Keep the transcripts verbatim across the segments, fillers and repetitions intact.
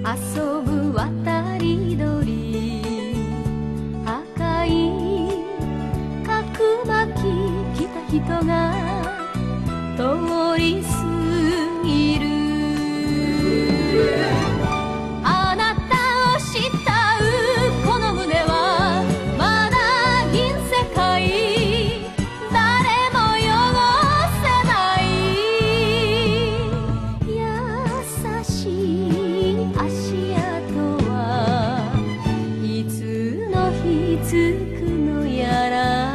遊ぶ渡り鳥、赤い角巻き着た人が通り過ぎる。あなたを慕うこの胸はまだ銀世界、誰も汚せない。優しい足跡はいつの日つくのやら。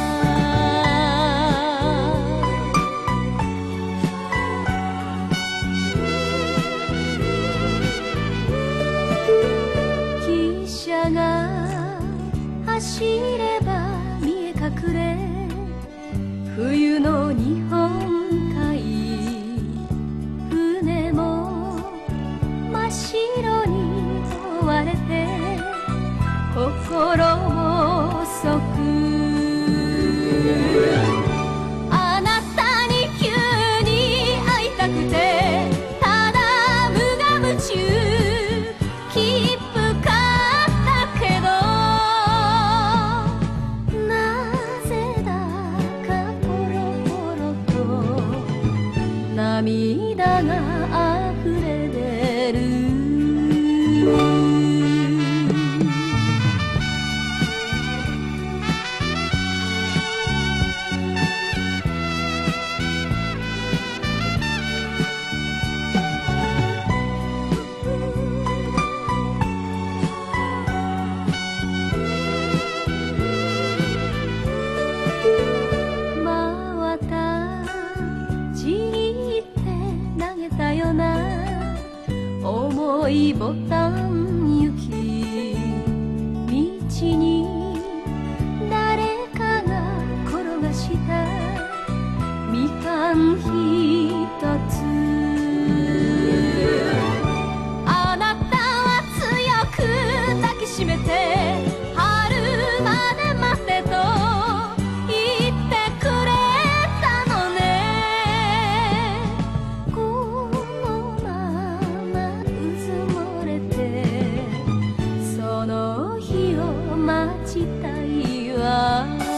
汽車が走れば見え隠れ、冬の日本海、船も真っ白に覆われて心も遅く、あなたに急に会いたくてただ無我夢中、切符買ったけどなぜだかポロポロと涙が溢れ出る。真綿ちぎって投げたよな重いボタン行き、道に誰かが転がしたみかんひとつ。あなたは強く抱きしめて春まで待てと言ってくれたのね。このままうずもれてその日を待ちたいわ。